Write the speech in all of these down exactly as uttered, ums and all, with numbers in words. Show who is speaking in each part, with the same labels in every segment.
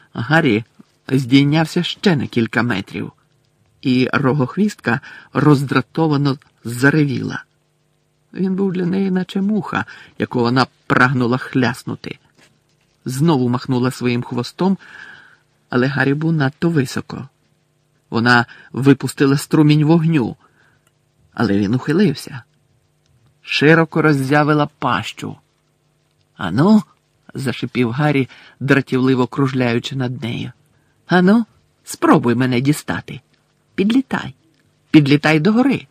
Speaker 1: Гаррі здійнявся ще на кілька метрів, і рогохвістка роздратовано заревіла. Він був для неї наче муха, яку вона прагнула хляснути. Знову махнула своїм хвостом, але Гаррі був надто високо. Вона випустила струмінь вогню, але він ухилився. Широко роззявила пащу. «Ану!» – зашипів Гаррі, дратівливо кружляючи над нею. «Ану, спробуй мене дістати. Підлітай, підлітай догори».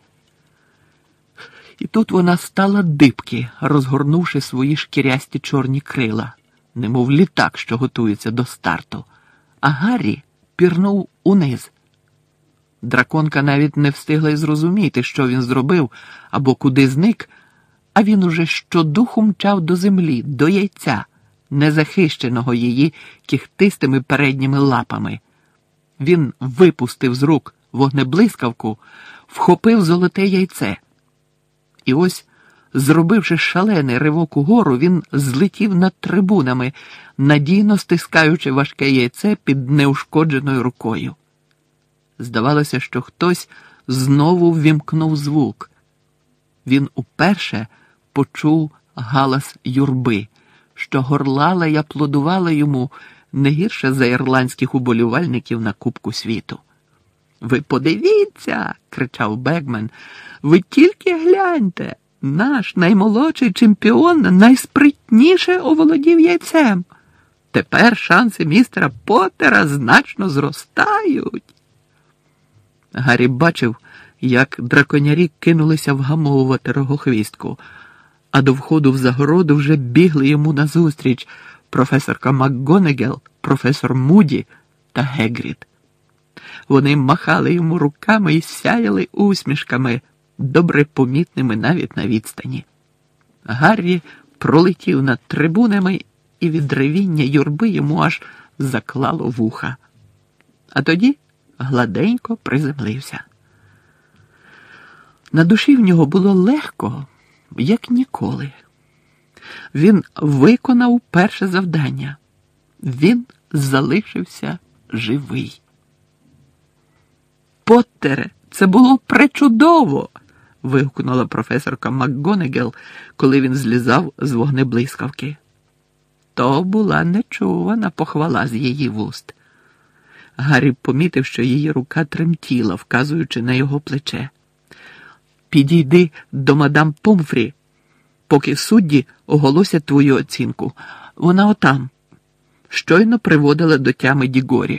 Speaker 1: І тут вона стала дибки, розгорнувши свої шкірясті чорні крила, немов літак, що готується до старту. А Гаррі пірнув униз. Драконка навіть не встигла й зрозуміти, що він зробив або куди зник, а він уже щодуху мчав до землі, до яйця, незахищеного її кіхтистими передніми лапами. Він випустив з рук вогнеблискавку, вхопив золоте яйце. І ось, зробивши шалений ривок угору, він злетів над трибунами, надійно стискаючи важке яйце під неушкодженою рукою. Здавалося, що хтось знову ввімкнув звук. Він уперше почув галас юрби, що горлала й аплодувала йому не гірше за ірландських уболівальників на Кубку світу. «Ви подивіться!» – кричав Бекмен. «Ви тільки гляньте! Наш наймолодший чемпіон найспритніше оволодів яйцем! Тепер шанси містера Поттера значно зростають!» Гаррі бачив, як драконярі кинулися вгамовувати рогохвістку, а до входу в загороду вже бігли йому назустріч професорка МакГонагал, професор Муді та Гегрід. Вони махали йому руками і сяяли усмішками, добре помітними навіть на відстані. Гаррі пролетів над трибунами, і від ревіння юрби йому аж заклало вуха. А тоді гладенько приземлився. На душі в нього було легко, як ніколи. Він виконав перше завдання. Він залишився живий. «Поттере, це було пречудово!» – вигукнула професорка МакГонагал, коли він злізав з вогнеблискавки. То була нечувана похвала з її вуст. Гаррі помітив, що її рука тремтіла, вказуючи на його плече. «Підійди до мадам Помфрі, поки судді оголосять твою оцінку. Вона отам». Щойно приводила до тями Дігорі.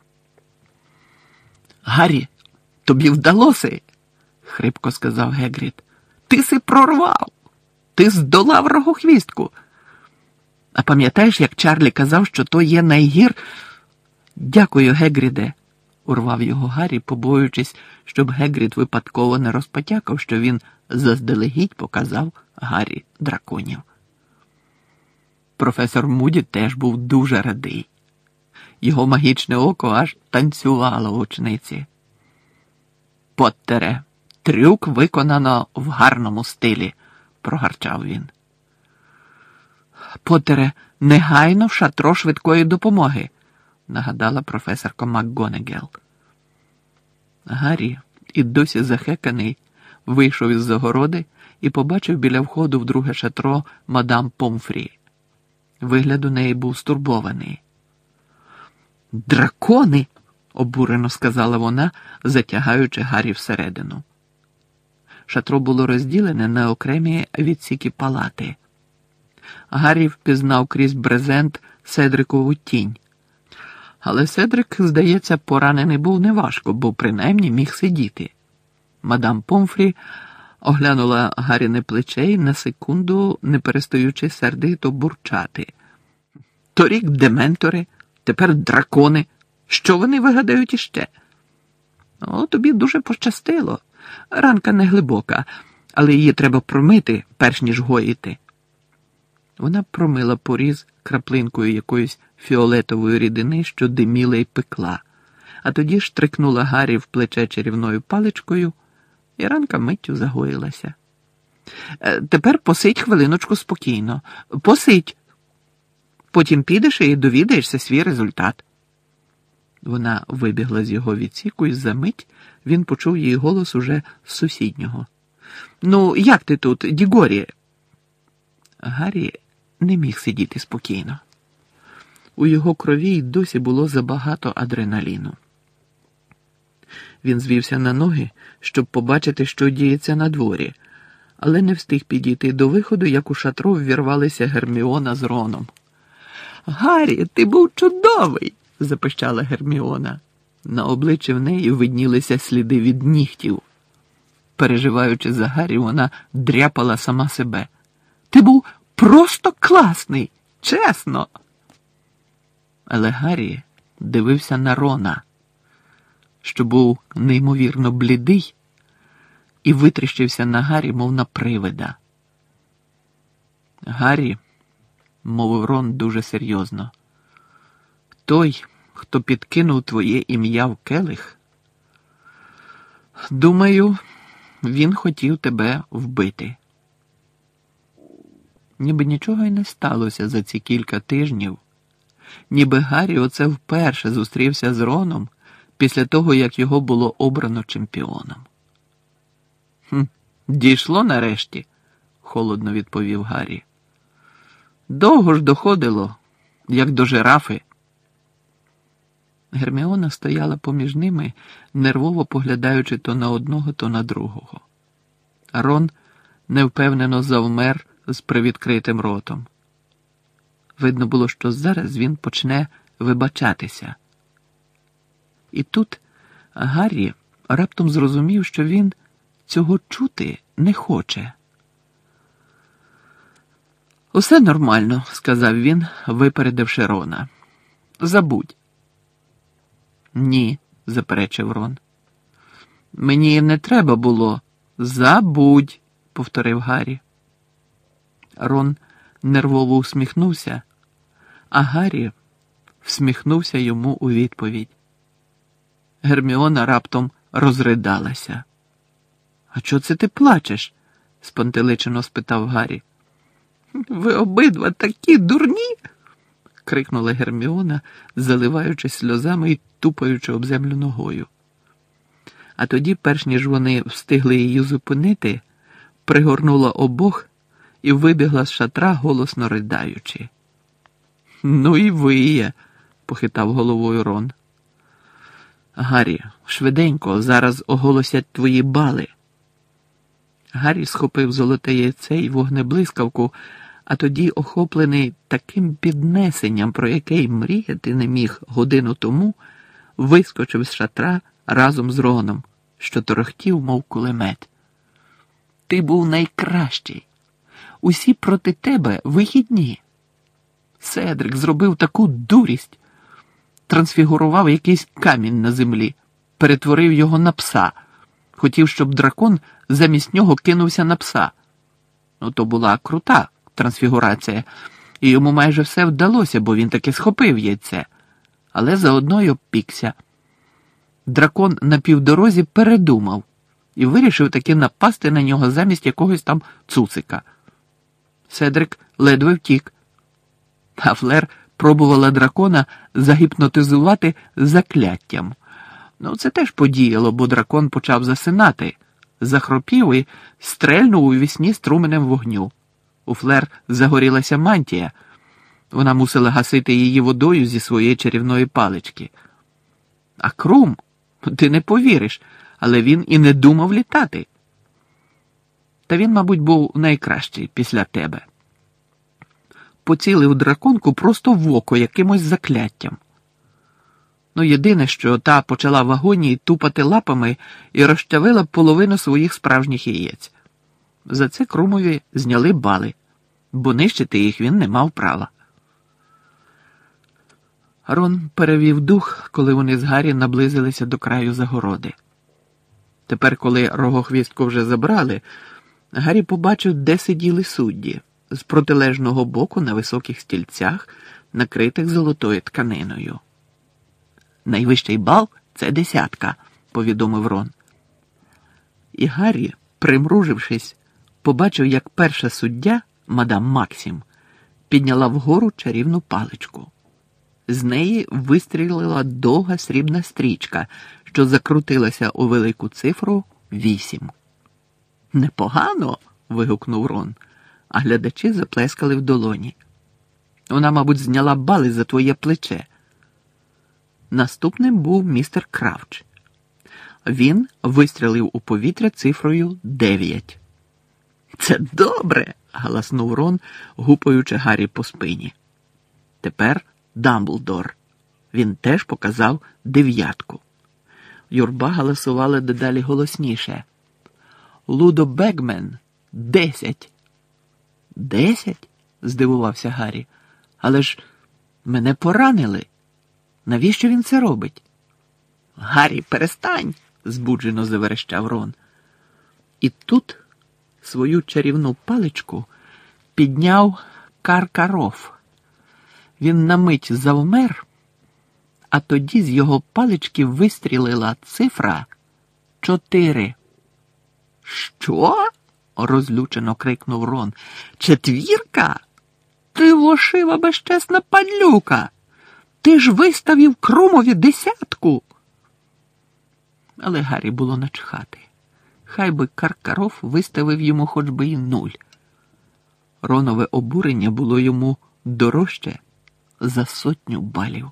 Speaker 1: «Гаррі, тобі вдалося?» – хрипко сказав Гегрід. «Ти си прорвав! Ти здолав рогохвістку! А пам'ятаєш, як Чарлі казав, що то є найгір...» «Дякую, Гегріде», – урвав його Гаррі, побоюючись, щоб Гегрід випадково не розпотякав, що він заздалегідь показав Гаррі драконів. Професор Муді теж був дуже радий. Його магічне око аж танцювало в очниці. «Поттере, трюк виконано в гарному стилі», – прогарчав він. «Поттере, негайно в шатро швидкої допомоги», – нагадала професорка МакГонагал. Гаррі, і досі захеканий, вийшов із загороди і побачив біля входу в друге шатро мадам Помфрі. Вигляд у неї був стурбований. «Дракони!» – обурено сказала вона, затягаючи Гаррі всередину. Шатро було розділене на окремі відсіки палати. Гаррі впізнав крізь брезент Седрикову тінь. Але Седрик, здається, поранений був неважко, бо принаймні міг сидіти. Мадам Помфрі оглянула Гарріне плече і на секунду, не перестаючи сердито бурчати. «Торік дементори, тепер дракони. Що вони вигадають іще?» «О, тобі дуже пощастило. Ранка не глибока, але її треба промити, перш ніж гоїти». Вона промила поріз краплинкою якоїсь фіолетової рідини, що диміла й пекла, а тоді штрикнула Гаррі в плече чарівною паличкою, і ранка миттю загоїлася. «Тепер посидь хвилиночку спокійно. Посидь. Потім підеш і довідаєшся свій результат». Вона вибігла з його відсіку, і за мить він почув її голос уже з сусіднього. «Ну, як ти тут, Дігорі?» Гаррі не міг сидіти спокійно. У його крові й досі було забагато адреналіну. Він звівся на ноги, щоб побачити, що діється на дворі, але не встиг підійти до виходу, як у шатро ввірвалися Герміона з Роном. «Гаррі, ти був чудовий!» – запищала Герміона. На обличчі в неї виднілися сліди від нігтів. Переживаючи за Гаррі, вона дряпала сама себе. «Ти був просто класний! Чесно!» Але Гаррі дивився на Рона, що був неймовірно блідий, і витріщився на Гаррі, мов на привида. «Гаррі», – мовив Рон дуже серйозно, – «той, хто підкинув твоє ім'я в келих, думаю, він хотів тебе вбити». Ніби нічого й не сталося за ці кілька тижнів, ніби Гаррі оце вперше зустрівся з Роном після того, як його було обрано чемпіоном. «Хм, дійшло нарешті», – холодно відповів Гаррі. «Довго ж доходило, як до жирафи». Герміона стояла поміж ними, нервово поглядаючи то на одного, то на другого. Рон невпевнено завмер з привідкритим ротом. Видно було, що зараз він почне вибачатися. І тут Гаррі раптом зрозумів, що він цього чути не хоче. «Усе нормально», – сказав він, випередивши Рона. «Забудь». «Ні», – заперечив Рон. «Мені не треба було». «Забудь», – повторив Гаррі. Рон нервово усміхнувся, а Гаррі всміхнувся йому у відповідь. Герміона раптом розридалася. «А чого це ти плачеш?» – спантеличено спитав Гаррі. «Ви обидва такі дурні!» – крикнула Герміона, заливаючись сльозами і тупаючи об землю ногою. А тоді, перш ніж вони встигли її зупинити, пригорнула обох і вибігла з шатра, голосно riдаючи. «Ну і виє!» – похитав головою Рон. «Гаррі, швиденько, зараз оголосять твої бали». Гаррі схопив золоте яйце і вогнеблискавку, а тоді, охоплений таким піднесенням, про яке й мріяти не міг годину тому, вискочив з шатра разом з Роном, що торохтів, мов кулемет. «Ти був найкращий. Усі проти тебе вихідні. Седрик зробив таку дурість. Трансфігурував якийсь камінь на землі, перетворив його на пса. Хотів, щоб дракон замість нього кинувся на пса. Ну, то була крута трансфігурація, і йому майже все вдалося, бо він таки схопив яйце. Але заодно й обпікся. Дракон на півдорозі передумав і вирішив таки напасти на нього замість якогось там цуцика. Седрик ледве втік. А Флер пробувала дракона загіпнотизувати закляттям. Ну, це теж подіяло, бо дракон почав засинати, захропів і стрельнув у вісні струменем вогню. У Флер загорілася мантія. Вона мусила гасити її водою зі своєї чарівної палички. А Крум, ти не повіриш, але він і не думав літати. Та він, мабуть, був найкращий після тебе. Поцілив драконку просто в око якимось закляттям. Ну, єдине, що та почала в агонії тупати лапами і розчавила половину своїх справжніх яєць. За це Крумові зняли бали, бо нищити їх він не мав права. Рон перевів дух, коли вони з Гаррі наблизилися до краю загороди. Тепер, коли Рогохвістку вже забрали, Гаррі побачив, де сиділи судді, з протилежного боку на високих стільцях, накритих золотою тканиною. «Найвищий бал – це десятка», – повідомив Рон. І Гаррі, примружившись, побачив, як перша суддя, мадам Максім, підняла вгору чарівну паличку. З неї вистрілила довга срібна стрічка, що закрутилася у велику цифру вісім. «Непогано!» – вигукнув Рон, а глядачі заплескали в долоні. «Вона, мабуть, зняла бали за твоє плече». Наступним був містер Кравч. Він вистрілив у повітря цифрою дев'ять. «Це добре!» – галаснув Рон, гупаючи Гаррі по спині. Тепер Дамблдор. Він теж показав дев'ятку. Юрба галасувала дедалі голосніше. «Лудо Бегмен! Десять!» «Десять?» – здивувався Гаррі. «Але ж мене поранили. Навіщо він це робить?» «Гаррі, перестань!» – збуджено заверещав Рон. І тут свою чарівну паличку підняв Каркаров. Він на мить завмер, а тоді з його палички вистрілила цифра чотири. «Що?» – розлючено крикнув Рон. «Четвірка? Ти вошива безчесна падлюка! Ти ж виставив Крумові десятку!» Але Гаррі було начхати. Хай би Каркаров виставив йому хоч би і нуль. Ронове обурення було йому дорожче за сотню балів.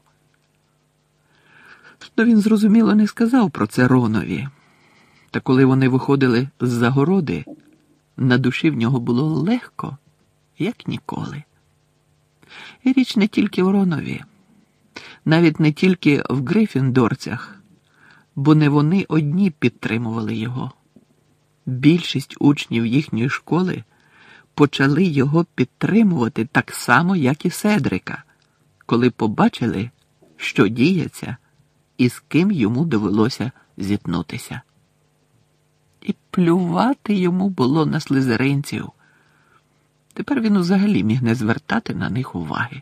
Speaker 1: Но він, зрозуміло, не сказав про це Ронові. Та коли вони виходили з загороди, на душі в нього було легко, як ніколи. І річ не тільки в Ронові, навіть не тільки в Гриффіндорцях, бо не вони одні підтримували його. Більшість учнів їхньої школи почали його підтримувати так само, як і Седрика, коли побачили, що діється і з ким йому довелося зіткнутися. І плювати йому було на слизеринців. Тепер він взагалі міг не звертати на них уваги.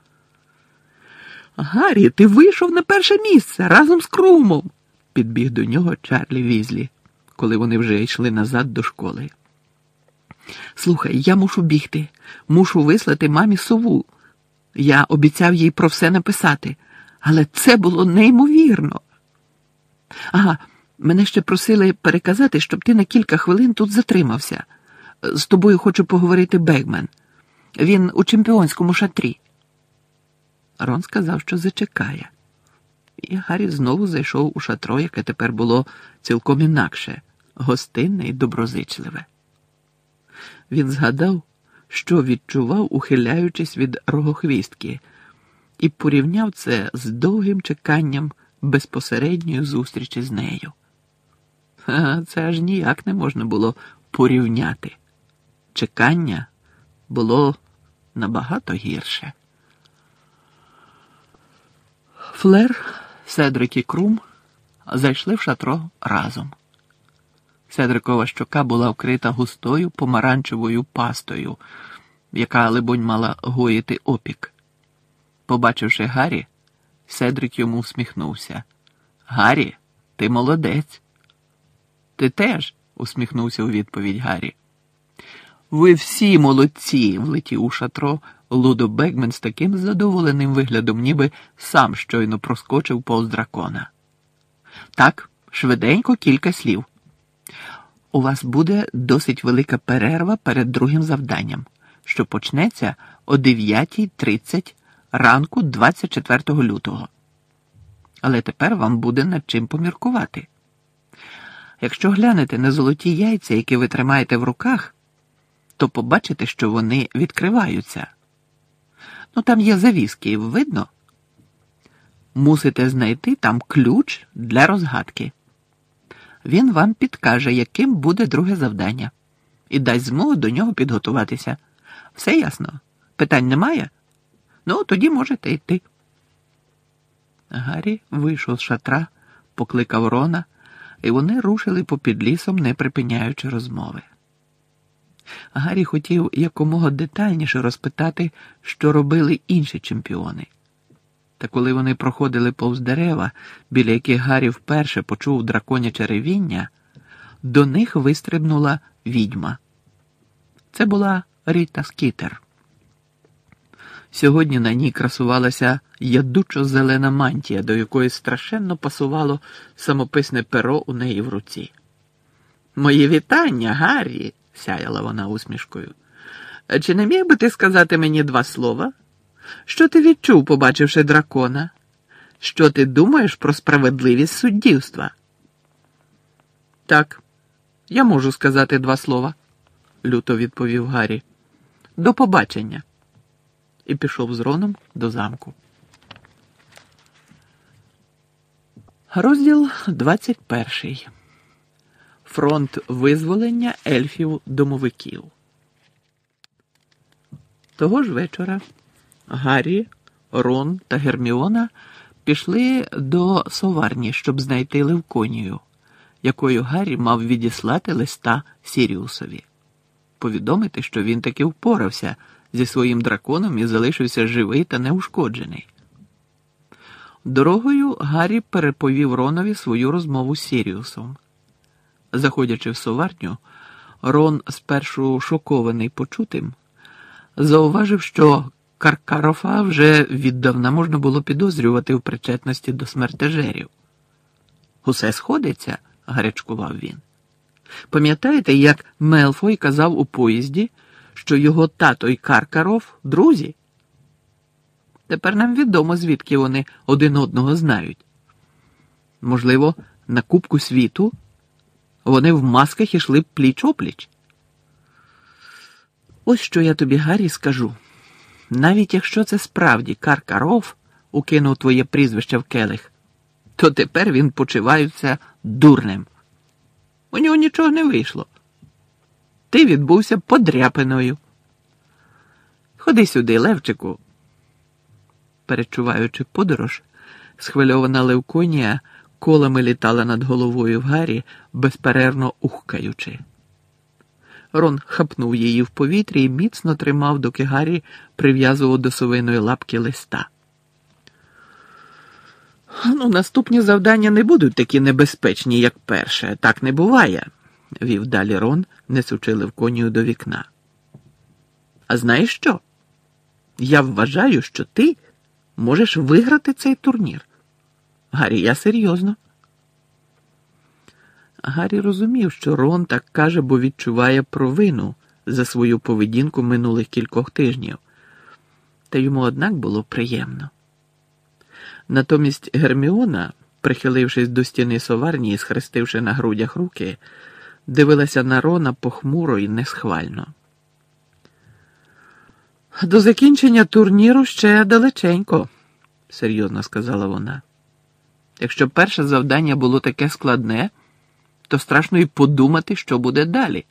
Speaker 1: «Гаррі, ти вийшов на перше місце разом з Крумом!» – підбіг до нього Чарлі Візлі, коли вони вже йшли назад до школи. «Слухай, я мушу бігти. Мушу вислати мамі сову. Я обіцяв їй про все написати. Але це було неймовірно. Ага, мене ще просили переказати, щоб ти на кілька хвилин тут затримався. З тобою хочу поговорити Бегмен. Він у чемпіонському шатрі». Рон сказав, що зачекає. І Гаррі знову зайшов у шатро, яке тепер було цілком інакше, гостинне і доброзичливе. Він згадав, що відчував, ухиляючись від Рогохвістки, і порівняв це з довгим чеканням безпосередньої зустрічі з нею. А це аж ніяк не можна було порівняти. Чекання було набагато гірше. Флер, Седрик і Крум зайшли в шатро разом. Седрикова щока була вкрита густою помаранчевою пастою, яка, либонь, мала гоїти опік. Побачивши Гаррі, Седрик йому всміхнувся. «Гаррі, ти молодець!» «Ти теж!» – усміхнувся у відповідь Гаррі. «Ви всі молодці!» – влетів у шатро Лудо Бегмен з таким задоволеним виглядом, ніби сам щойно проскочив повз дракона. «Так, швиденько кілька слів. У вас буде досить велика перерва перед другим завданням, що почнеться о дев'ятій тридцять ранку двадцять четвертого лютого. Але тепер вам буде над чим поміркувати. Якщо глянете на золоті яйця, які ви тримаєте в руках, то побачите, що вони відкриваються. Ну, там є завіски, видно? Мусите знайти там ключ для розгадки. Він вам підкаже, яким буде друге завдання, і дасть змогу до нього підготуватися. Все ясно? Питань немає? Ну, тоді можете йти». Гаррі вийшов з шатра, покликав Рона, і вони рушили попід лісом, не припиняючи розмови. Гаррі хотів якомога детальніше розпитати, що робили інші чемпіони. Та коли вони проходили повз дерева, біля яких Гаррі вперше почув драконяче ревіння, до них вистрибнула відьма. Це була Ріта Скітер. Сьогодні на ній красувалася ядучо-зелена мантія, до якої страшенно пасувало самописне перо у неї в руці. «Мої вітання, Гаррі!» – сяяла вона усмішкою. «Чи не міг би ти сказати мені два слова? Що ти відчув, побачивши дракона? Що ти думаєш про справедливість суддівства?» «Так, я можу сказати два слова», – люто відповів Гаррі. «До побачення». І пішов з Роном до замку. Розділ двадцять перший. Фронт визволення ельфів-домовиків. Того ж вечора Гаррі, Рон та Герміона пішли до соварні, щоб знайти Левконію, якою Гаррі мав відіслати листа Сіріусові. Повідомити, що він таки впорався зі своїм драконом і залишився живий та неушкоджений. Дорогою Гаррі переповів Ронові свою розмову з Сіріусом. Заходячи в соварню, Рон, спершу шокований почутим, зауважив, що Каркарофа вже віддавна можна було підозрювати в причетності до смертежерів. «Усе сходиться», – гарячкував він. «Пам'ятаєте, як Мелфой казав у поїзді, що його тато і Каркароф – друзі? Тепер нам відомо, звідки вони один одного знають. Можливо, на Кубку світу вони в масках ішли пліч-опліч. Ось що я тобі, Гаррі, скажу. Навіть якщо це справді Каркароф укинув твоє прізвище в келих, то тепер він почувається дурнем. У нього нічого не вийшло. Ти відбувся подряпиною. Ходи сюди, Левчику». Перечуваючи подорож, схвильована Левконія колами літала над головою в Гаррі, безперервно ухкаючи. Рон хапнув її в повітрі і міцно тримав, доки Гаррі прив'язував до совиної лапки листа. «Ну, наступні завдання не будуть такі небезпечні, як перше. Так не буває», – вів далі Рон, несучи Левконію до вікна. «А знаєш що? Я вважаю, що ти можеш виграти цей турнір. Гаррі, я серйозно». Гаррі розумів, що Рон так каже, бо відчуває провину за свою поведінку минулих кількох тижнів. Та йому, однак, було приємно. Натомість Герміона, прихилившись до стіни соварні і схрестивши на грудях руки, дивилася на Рона похмуро і несхвально. «До закінчення турніру ще далеченько», – серйозно сказала вона. «Якщо перше завдання було таке складне, то страшно й подумати, що буде далі».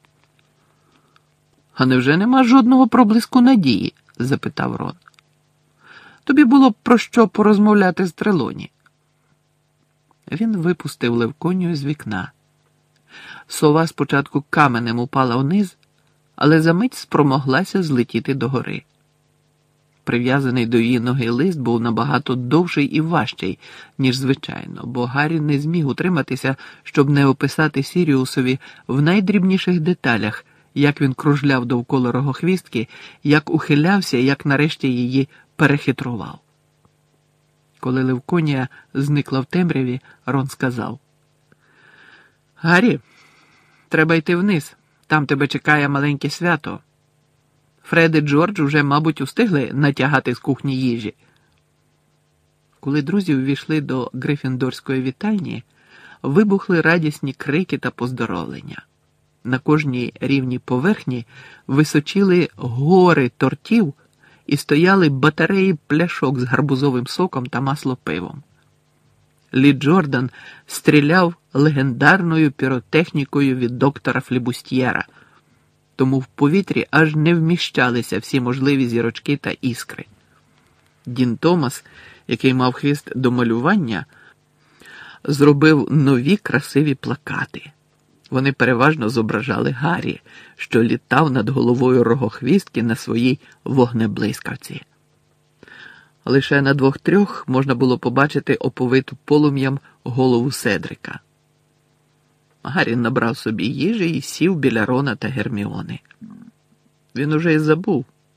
Speaker 1: «А невже нема жодного проблиску надії?» – запитав Рон. «Тобі було б про що порозмовляти з Трелоні». Він випустив Левконію з вікна. Сова спочатку каменем упала вниз, але за мить спромоглася злетіти догори. Прив'язаний до її ноги лист був набагато довший і важчий, ніж звичайно, бо Гаррі не зміг утриматися, щоб не описати Сіріусові в найдрібніших деталях, як він кружляв довкола рогохвістки, як ухилявся, як нарешті її перехитрував. Коли Левконія зникла в темряві, Рон сказав: «Гаррі, треба йти вниз, там тебе чекає маленьке свято. Фред і Джордж уже, мабуть, устигли натягати з кухні їжі». Коли друзі увійшли до Грифіндорської вітальні, вибухли радісні крики та поздоровлення. На кожній рівній поверхні височили гори тортів і стояли батареї пляшок з гарбузовим соком та маслопивом. Лі Джордан стріляв легендарною піротехнікою від доктора Флібустьєра, тому в повітрі аж не вміщалися всі можливі зірочки та іскри. Дін Томас, який мав хист до малювання, зробив нові красиві плакати. Вони переважно зображали Гаррі, що літав над головою рогохвістки на своїй вогнеблискавці. Лише на двох-трьох можна було побачити оповиту полум'ям голову Седрика. Гаррі набрав собі їжі і сів біля Рона та Герміони. Він уже й забув,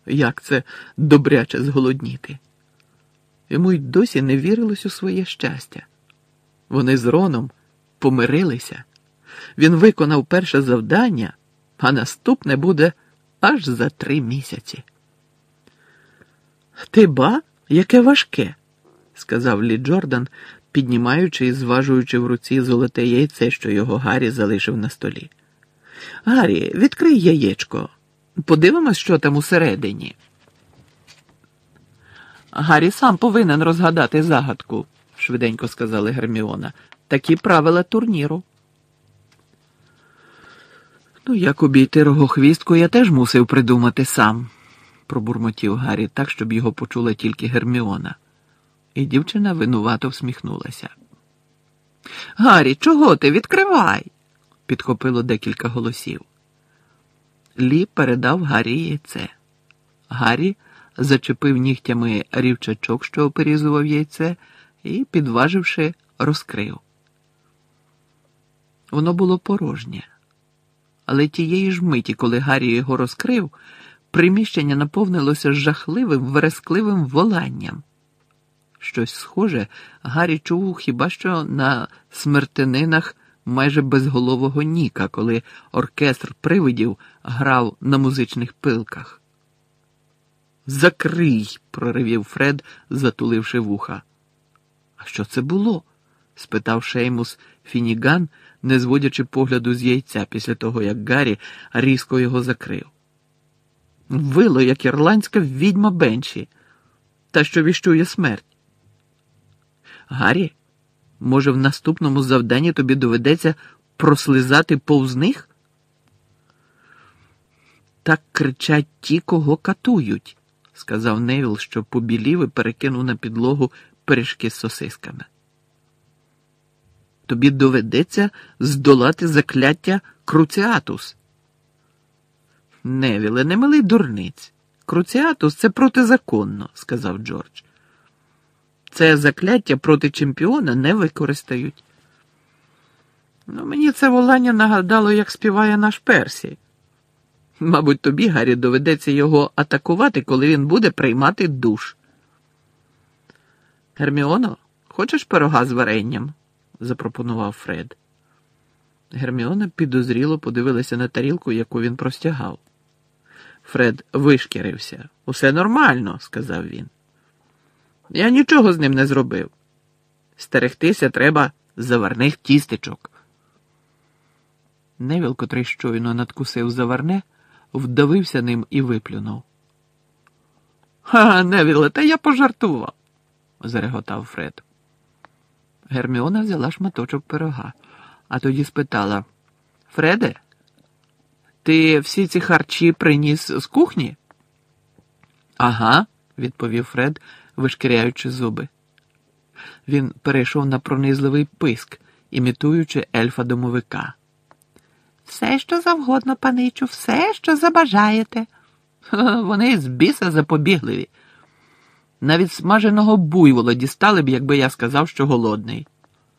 Speaker 1: Як це добряче зголодніти. Йому й досі не вірилось у своє щастя. Вони з Роном помирилися. Він виконав перше завдання, а наступне буде аж за три місяці. «Ти ба, яке важке», – сказав Лі Джордан, піднімаючи і зважуючи в руці золоте яйце, що його Гаррі залишив на столі. «Гаррі, відкрий яєчко. Подивимось, що там усередині». «Гаррі сам повинен розгадати загадку», – швиденько сказала Герміона. «Такі правила турніру». «Ну, як обійти рогохвістку, я теж мусив придумати сам», – пробурмотів Гаррі так, щоб його почула тільки Герміона. І дівчина винувато всміхнулася. «Гаррі, чого ти? Відкривай!» – підхопило декілька голосів. Лі передав Гаррі яйце. Гаррі зачепив нігтями рівчачок, що оперізував яйце, і, підваживши, розкрив. Воно було порожнє. Але тієї ж миті, коли Гаррі його розкрив, приміщення наповнилося жахливим, верескливим воланням. Щось схоже Гаррі чув хіба що на смертининах майже безголового Ніка, коли оркестр привидів грав на музичних пилках. «Закрий!» – проривів Фред, затуливши вуха. «А що це було?» – спитав Шеймус Фініган, не зводячи погляду з яйця після того, як Гаррі різко його закрив. «Вило, як ірландська відьма Бенші, та що віщує смерть. Гаррі, може, в наступному завданні тобі доведеться прослизати повз них?» «Так кричать ті, кого катують», – сказав Невіл, що побілів і перекинув на підлогу пиріжки з сосисками. «Тобі доведеться здолати закляття Круціатус». «Невіле, не милий дурниць. Круціатус – це протизаконно», – сказав Джордж. «Це закляття проти чемпіона не використають». «Ну, мені це волання нагадало, як співає наш Персі. Мабуть, тобі, Гаррі, доведеться його атакувати, коли він буде приймати душ». «Герміоно, хочеш пирога з варенням?» – запропонував Фред. Герміона підозріло подивилася на тарілку, яку він простягав. Фред вишкірився. «Усе нормально», – сказав він. «Я нічого з ним не зробив. Стерегтися треба заварних тістечок». Невіл, котрий щойно надкусив заварне, вдавився ним і виплюнув. «Ха, Невіле, та я пожартував», – зареготав Фред. Герміона взяла шматочок пирога, а тоді спитала: «Фреде, ти всі ці харчі приніс з кухні?» «Ага», – відповів Фред, вишкіряючи зуби. Він перейшов на пронизливий писк, імітуючи ельфа-домовика. «Все, що завгодно, паничу, все, що забажаєте». Вони з біса запобігливі. Навіть смаженого буйвола дістали б, якби я сказав, що голодний.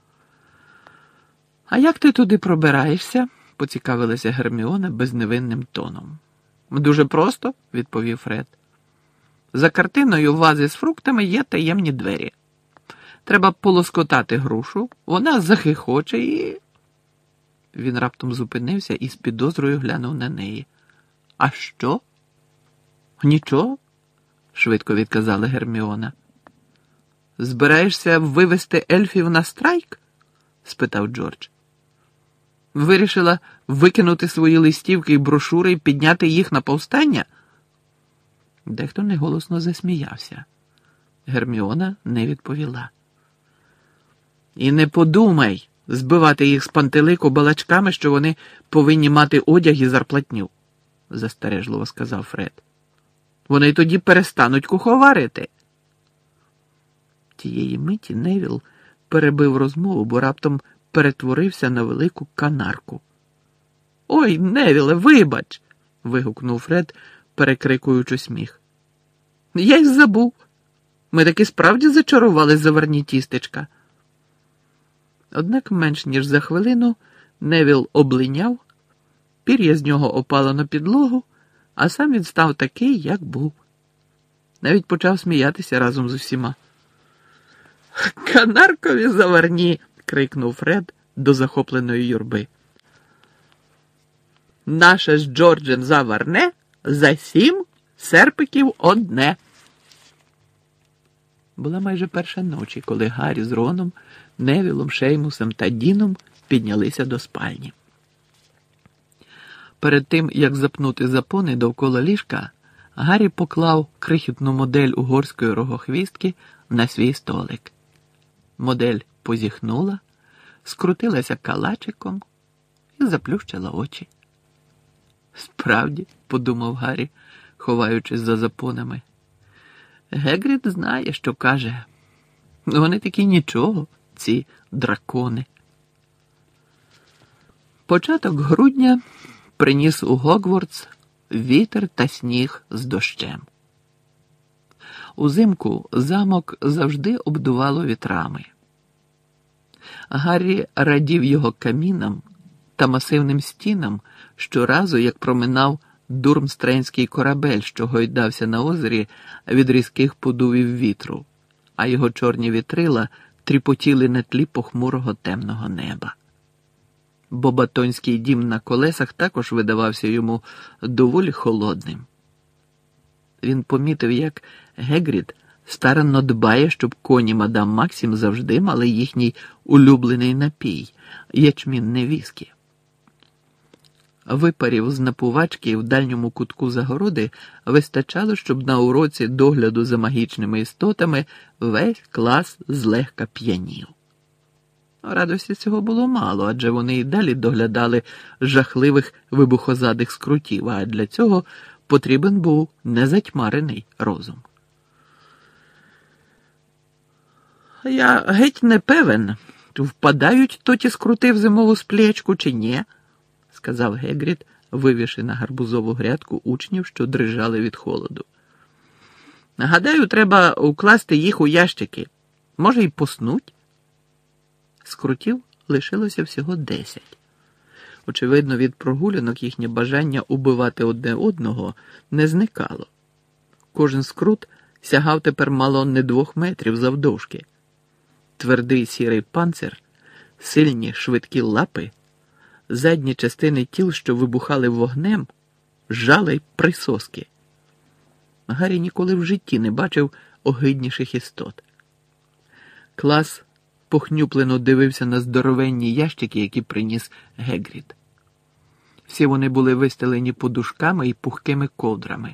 Speaker 1: «А як ти туди пробираєшся?» – поцікавилася Герміона безневинним тоном. «Дуже просто», – відповів Фред. «За картиною вази з фруктами є таємні двері. Треба полоскотати грушу, вона захихоче і...» Він раптом зупинився і з підозрою глянув на неї. «А що?» «Нічого», – швидко відказала Герміона. «Збираєшся вивести ельфів на страйк?» – спитав Джордж. «Вирішила викинути свої листівки і брошури і підняти їх на повстання?» Дехто неголосно засміявся. Герміона не відповіла. «І не подумай збивати їх з пантелику балачками, що вони повинні мати одяг і зарплатню», – застережливо сказав Фред. «Вони тоді перестануть куховарити». Тієї миті Невіл перебив розмову, бо раптом перетворився на велику канарку. «Ой, Невіле, вибач!» – вигукнув Фред, перекрикуючи сміх. «Я й забув. Ми таки справді зачарували заварні тістечка». Однак менш ніж за хвилину Невіл облиняв, пір'я з нього опало на підлогу, а сам він став такий, як був. Навіть почав сміятися разом з усіма. «Канаркові заварні!» – крикнув Фред до захопленої юрби. «Наше з Джорджем заварне, за сім серпиків одне!» Була майже перша ночі, коли Гаррі з Роном, Невілом, Шеймусом та Діном піднялися до спальні. Перед тим, як запнути запони довкола ліжка, Гаррі поклав крихітну модель угорської рогохвістки на свій столик. Модель позіхнула, скрутилася калачиком і заплющила очі. «Справді», – подумав Гаррі, ховаючись за запонами, – «Гегрід знає, що каже. Вони такі нічого, ці дракони». Початок грудня приніс у Гогвартс вітер та сніг з дощем. Узимку замок завжди обдувало вітрами. Гаррі радів його камінам та масивним стінам щоразу, як проминав дурмстренський корабель, що гойдався на озері від різких подувів вітру, а його чорні вітрила тріпотіли на тлі похмурого темного неба. Бобатонський дім на колесах також видавався йому доволі холодним. Він помітив, як Гегрід старанно дбає, щоб коні мадам Максім завжди мали їхній улюблений напій – ячмінне віскі. Випарів з напувачки в дальньому кутку загороди вистачало, щоб на уроці догляду за магічними істотами весь клас злегка п'янів. Радості цього було мало, адже вони і далі доглядали жахливих вибухозадих скрутів, а для цього потрібен був незатьмарений розум. «Я геть не певен, впадають то ті скрути в зимову сплячку чи ні», – сказав Гегрід, вивівши на гарбузову грядку учнів, що дрижали від холоду. «Гадаю, треба укласти їх у ящики. Може, й поснуть?» Скрутів лишилося всього десять. Очевидно, від прогулянок їхнє бажання убивати одне одного не зникало. Кожен скрут сягав тепер мало не двох метрів завдовжки. Твердий сірий панцир, сильні швидкі лапи, задні частини тіл, що вибухали вогнем, жали й присоски. Гаррі ніколи в житті не бачив огидніших істот. Клас похнюплено дивився на здоровенні ящики, які приніс Гегрід. Всі вони були вистелені подушками і пухкими ковдрами.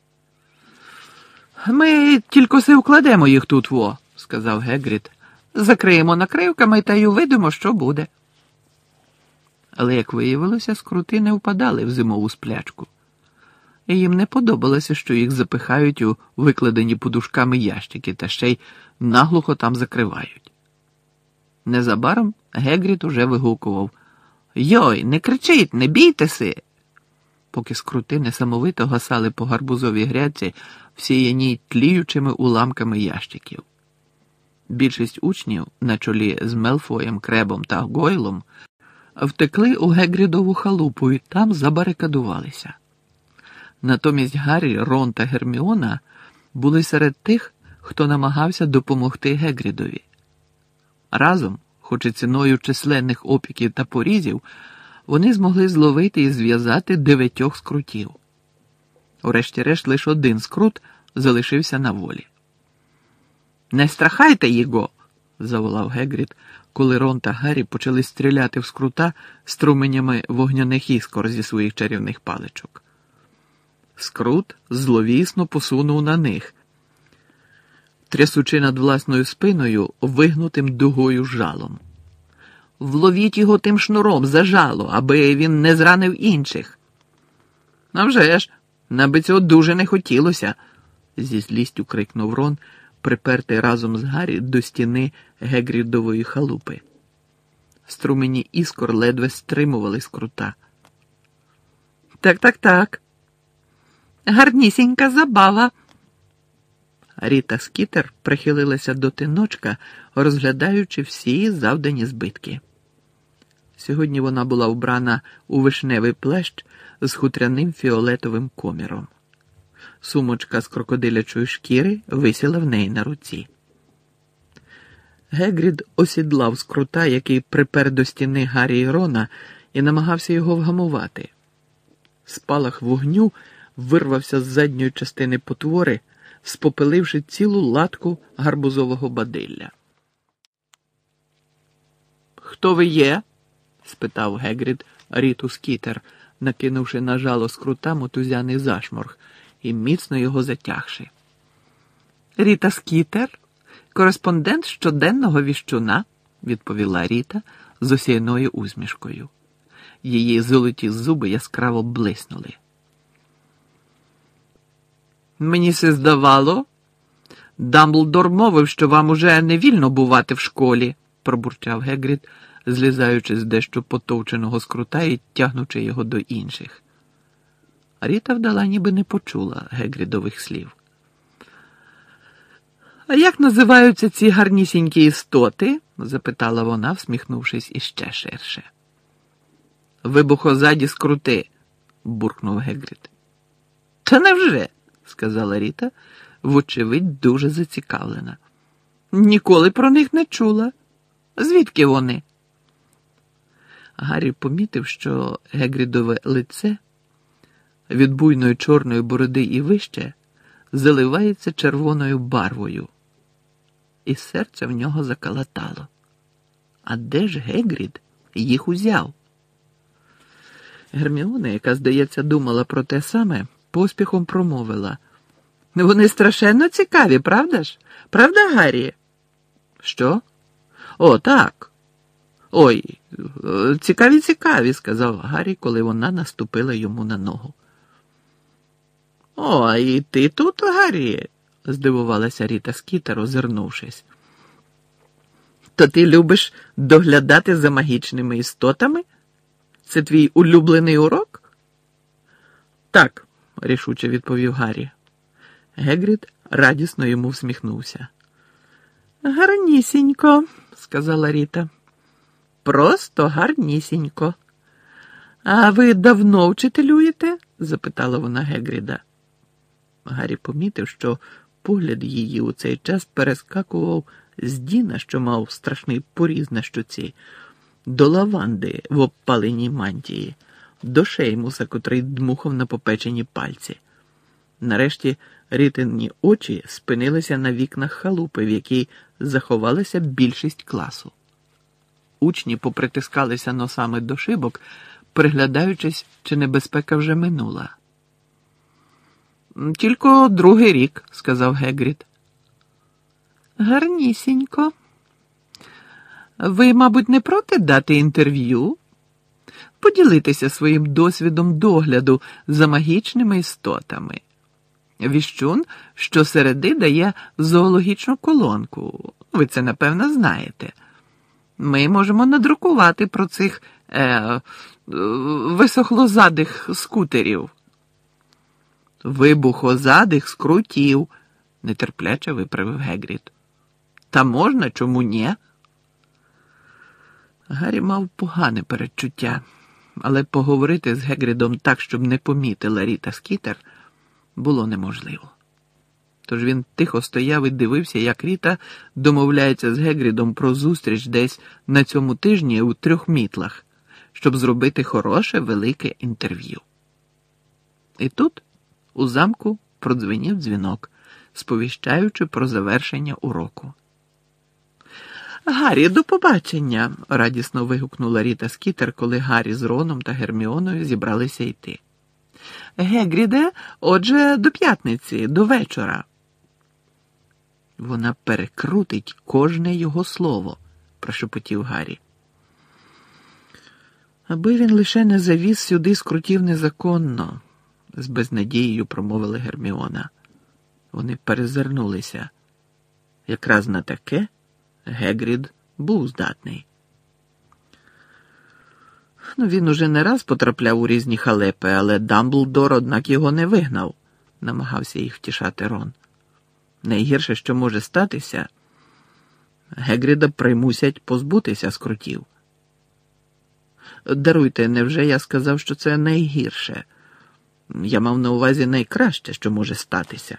Speaker 1: «Ми тільки се вкладемо їх тут, во», – сказав Гегрід. «Закриємо накривками та й увидимо, що буде». Але, як виявилося, скрути не впадали в зимову сплячку. І їм не подобалося, що їх запихають у викладені подушками ящики та ще й наглухо там закривають. Незабаром Гегрід уже вигукував: «Йой, не кричіть, не бійтеся!» Поки скрути несамовито гасали по гарбузовій грядці, всіяні тліючими уламками ящиків. Більшість учнів, на чолі з Мелфоєм, Кребом та Гойлом, втекли у Гегрідову халупу і там забарикадувалися. Натомість Гаррі, Рон та Герміона були серед тих, хто намагався допомогти Гегрідові. Разом, хоч і ціною численних опіків та порізів, вони змогли зловити і зв'язати дев'ятьох скрутів. Урешті-решт лише один скрут залишився на волі. «Не страхайте його!» – заволав Гегрід, коли Рон та Гаррі почали стріляти в скрута струменями вогняних іскор зі своїх чарівних паличок. Скрут зловісно посунув на них, трясучи над власною спиною вигнутим дугою жалом. «Вловіть його тим шнуром за жало, аби він не зранив інших!» «А вже ж, наби цього дуже не хотілося!» – зі злістю крикнув Рон, припертий разом з Гаррі до стіни Гегрідової халупи. Струмені іскор ледве стримували скрута. «Так-так-так. Гарнісінька забава!» Ріта Скітер прихилилася до тиночка, розглядаючи всі завдані збитки. Сьогодні вона була вбрана у вишневий плащ з хутряним фіолетовим коміром. Сумочка з крокодилячої шкіри висіла в неї на руці. Гегрід осідлав скрута, який припер до стіни Гаррі і Рона, і намагався його вгамувати. Спалах вогню вирвався з задньої частини потвори, спопиливши цілу латку гарбузового бадилля. «Хто ви є?» – спитав Гегрід Ріту Скітер, накинувши на жало скрута мотузяний зашморг і міцно його затягши. «Ріта Скітер, кореспондент щоденного віщуна», – відповіла Ріта з осяйною усмішкою. Її золоті зуби яскраво блиснули. «Мені се здавало, Дамблдор мовив, що вам уже не вільно бувати в школі», – пробурчав Гегрід, злізаючи з дещо потовченого скрута і тягнучи його до інших. Ріта вдала, ніби не почула Гегрідових слів. «А як називаються ці гарнісінькі істоти?» – запитала вона, всміхнувшись іще ширше. «Вибухозаді скрути», – буркнув Гегрід. «Та невже?» – сказала Ріта, вочевидь дуже зацікавлена. «Ніколи про них не чула. Звідки вони?» Гаррі помітив, що Гегрідове лице від буйної чорної бороди і вище заливається червоною барвою. І серце в нього закалатало. А де ж Гегрід їх узяв? Герміона, яка, здається, думала про те саме, поспіхом промовила. «Вони страшенно цікаві, правда ж? Правда, Гаррі?» «Що? О, так. Ой, цікаві-цікаві», – сказав Гаррі, коли вона наступила йому на ногу. «О, а і ти тут, Гаррі?» – здивувалася Ріта Скітер, озирнувшись. «То ти любиш доглядати за магічними істотами? Це твій улюблений урок?» «Так», – рішуче відповів Гаррі. Гегрід радісно йому всміхнувся. «Гарнісінько», – сказала Ріта. «Просто гарнісінько. А ви давно вчителюєте?» – запитала вона Гегріда. Гаррі помітив, що погляд її у цей час перескакував з Діна, що мав страшний поріз на щоці, до Лаванди в обпаленій мантії, до Шеймуса, котрий дмухав на попечені пальці. Нарешті Рітині очі спинилися на вікнах халупи, в якій заховалася більшість класу. Учні попритискалися носами до шибок, приглядаючись, чи небезпека вже минула. «Тільки другий рік», – сказав Гегрід. «Гарнісінько. Ви, мабуть, не проти дати інтерв'ю? Поділитися своїм досвідом догляду за магічними істотами. Віщун щосереди дає зоологічну колонку. Ви це, напевно, знаєте. Ми можемо надрукувати про цих е, висохлозадих скутерів». «Вибухозадих скрутів», – нетерпляче виправив Гегрід. «Та можна, чому ні?» Гаррі мав погане передчуття, але поговорити з Гегрідом так, щоб не помітила Ріта Скітер, було неможливо. Тож він тихо стояв і дивився, як Ріта домовляється з Гегрідом про зустріч десь на цьому тижні у трьох мітлах, щоб зробити хороше, велике інтерв'ю. І тут у замку продзвенів дзвінок, сповіщаючи про завершення уроку. «Гаррі, до побачення!» – радісно вигукнула Ріта Скітер, коли Гаррі з Роном та Герміоною зібралися йти. «Гегріде, отже, до п'ятниці, до вечора». «Вона перекрутить кожне його слово», – прошепотів Гаррі. «Аби він лише не завіз сюди скрутів незаконно», – з безнадією промовила Герміона. Вони перезирнулися. Якраз на таке Гегрід був здатний. Ну, він уже не раз потрапляв у різні халепи, але Дамблдор, однак, його не вигнав, намагався їх втішати Рон. Найгірше, що може статися, Гегріда примусять позбутися скрутів. Даруйте, невже я сказав, що це найгірше? Я мав на увазі найкраще, що може статися.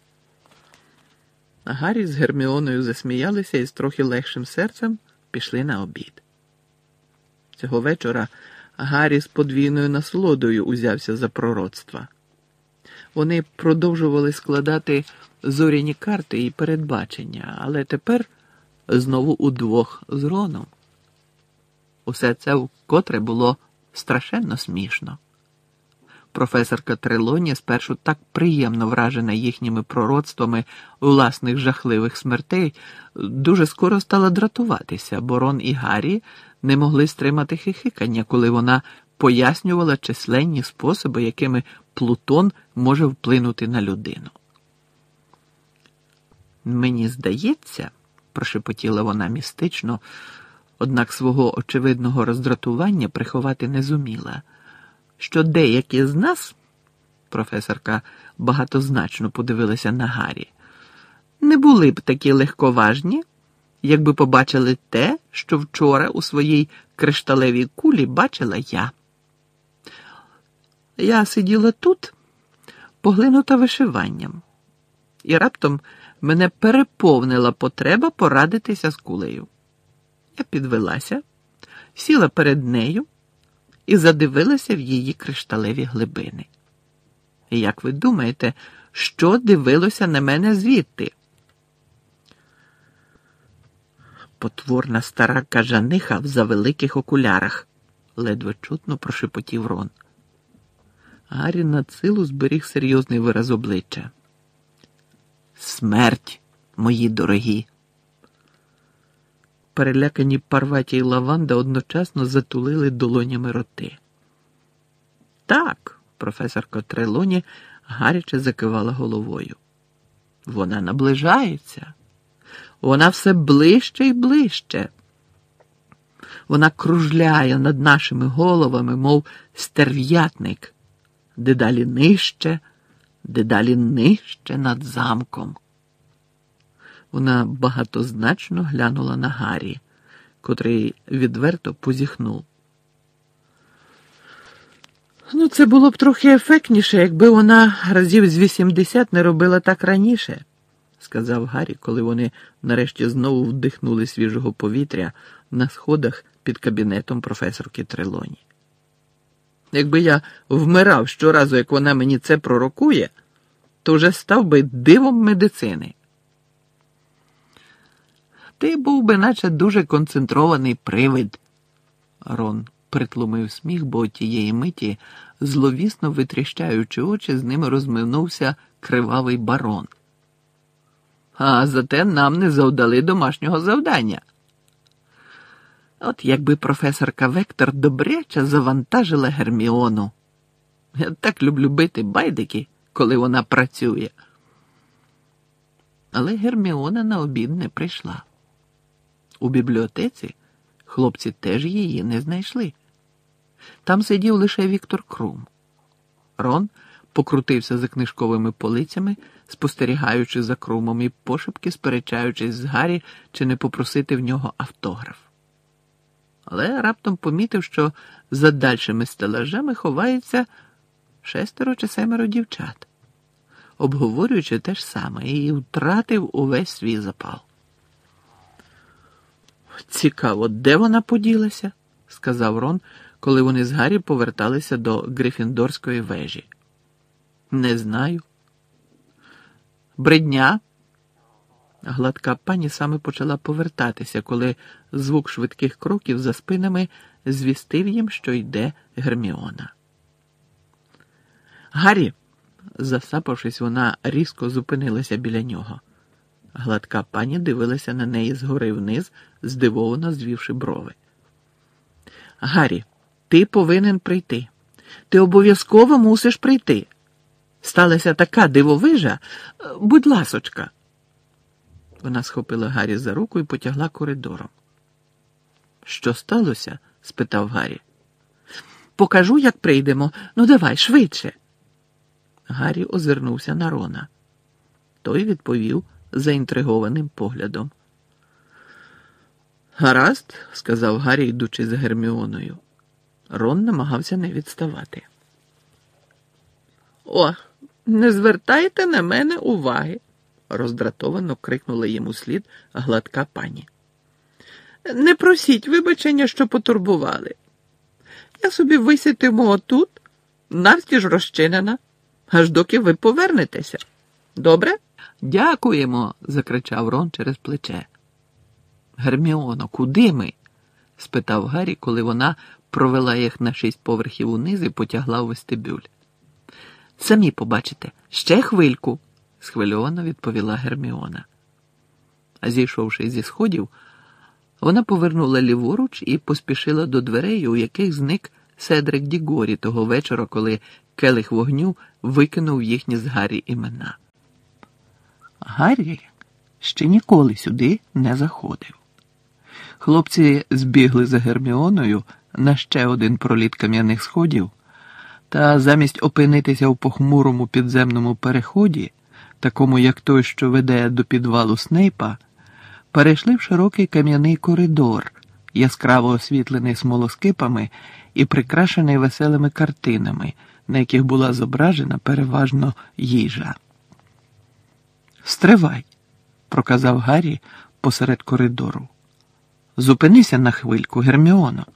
Speaker 1: Гаррі з Герміоною засміялися і з трохи легшим серцем пішли на обід. Цього вечора Гаррі з подвійною насолодою узявся за пророцтва. Вони продовжували складати зоряні карти і передбачення, але тепер знову удвох з Роном. Усе це вкотре було страшенно смішно. Професорка Трелоні, спершу так приємно вражена їхніми пророцтвами власних жахливих смертей, дуже скоро стала дратуватися, бо Рон і Гаррі не могли стримати хихикання, коли вона пояснювала численні способи, якими Плутон може вплинути на людину. «Мені здається», – прошепотіла вона містично, однак свого очевидного роздратування приховати не зуміла, що деякі з нас, професорка багатозначно подивилася на Гаррі, не були б такі легковажні, якби побачили те, що вчора у своїй кришталевій кулі бачила я. Я сиділа тут, поглинута вишиванням, і раптом мене переповнила потреба порадитися з кулею. Я підвелася, сіла перед нею і задивилася в її кришталеві глибини. І як ви думаєте, що дивилося на мене звідти? Потворна стара кажаниха в завеликих окулярах, ледве чутно прошепотів Рон. Гаррі надсилу зберіг серйозний вираз обличчя. Смерть, мої дорогі. Перелякані Парваті й Лаванда одночасно затулили долонями роти. Так, професорка Трелоні гаряче закивала головою. Вона наближається. Вона все ближче і ближче. Вона кружляє над нашими головами, мов стерв'ятник, дедалі нижче, дедалі нижче над замком. Вона багатозначно глянула на Гаррі, котрий відверто позіхнув. Ну, це було б трохи ефектніше, якби вона разів з вісімдесят не робила так раніше, сказав Гаррі, коли вони нарешті знову вдихнули свіжого повітря на сходах під кабінетом професорки Трелоні. Якби я вмирав щоразу, як вона мені це пророкує, то вже став би дивом медицини. Ти був би наче дуже концентрований привид. Рон притлумив сміх, бо тієї миті, зловісно витріщаючи очі, з ними розминувся кривавий барон. А зате нам не завдали домашнього завдання. От якби професорка Вектор добряче завантажила Герміону. Я так люблю бити байдики, коли вона працює. Але Герміона на обід не прийшла. У бібліотеці хлопці теж її не знайшли. Там сидів лише Віктор Крум. Рон покрутився за книжковими полицями, спостерігаючи за Крумом і пошепки сперечаючись з Гаррі, чи не попросити в нього автограф. Але раптом помітив, що за дальшими стелажами ховається шестеро чи семеро дівчат, обговорюючи те ж саме, і втратив увесь свій запал. «Цікаво, де вона поділася?» – сказав Рон, коли вони з Гаррі поверталися до Грифіндорської вежі. «Не знаю». «Бридня?» Гладка пані саме почала повертатися, коли звук швидких кроків за спинами звістив їм, що йде Герміона. «Гаррі!» Засапавшись, вона різко зупинилася біля нього. Гладка пані дивилася на неї згори вниз, здивовано звівши брови. «Гаррі, ти повинен прийти. Ти обов'язково мусиш прийти. Сталася така дивовижа. Будь ласочка!» Вона схопила Гаррі за руку і потягла коридором. «Що сталося?» – спитав Гаррі. «Покажу, як прийдемо. Ну давай, швидше!» Гаррі озирнувся на Рона. Той відповів заінтригованим поглядом. «Гаразд», – сказав Гаррі, йдучи за Герміоною. Рон намагався не відставати. О, не звертайте на мене уваги, роздратовано крикнула йому слід гладка пані. Не просіть вибачення, що потурбували. Я собі висітиму отут, навстіж розчинена, аж доки ви повернетеся. Добре? Дякуємо, закричав Рон через плече. Герміоно, куди ми? Спитав Гаррі, коли вона провела їх на шість поверхів униз і потягла у вестибюль. Самі побачите, ще хвильку, схвильовано відповіла Герміона. А зійшовши зі сходів, вона повернула ліворуч і поспішила до дверей, у яких зник Седрик Дігорі того вечора, коли келих вогню викинув їхні з Гаррі імена. Гаррі ще ніколи сюди не заходив. Хлопці збігли за Герміоною на ще один проліт кам'яних сходів, та замість опинитися у похмурому підземному переході, такому як той, що веде до підвалу Снейпа, перейшли в широкий кам'яний коридор, яскраво освітлений смолоскипами і прикрашений веселими картинами, на яких була зображена переважно їжа. «Стривай», – проказав Гаррі посеред коридору. «Зупинися на хвильку, Герміоно».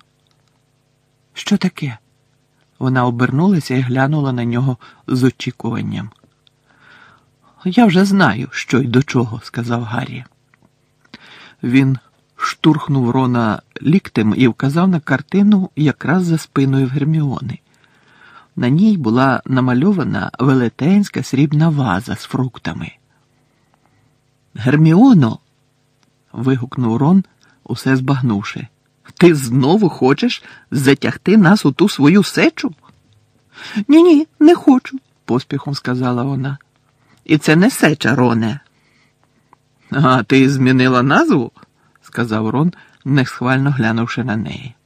Speaker 1: «Що таке?» Вона обернулася і глянула на нього з очікуванням. «Я вже знаю, що й до чого», – сказав Гаррі. Він штурхнув Рона ліктем і вказав на картину якраз за спиною Герміони. На ній була намальована велетенська срібна ваза з фруктами. «Герміоно!» – вигукнув Рон, усе збагнувши. «Ти знову хочеш затягти нас у ту свою сечу?» «Ні-ні, не хочу», – поспіхом сказала вона. «І це не сеча, Роне». «А ти змінила назву?» – сказав Рон, несхвально глянувши на неї.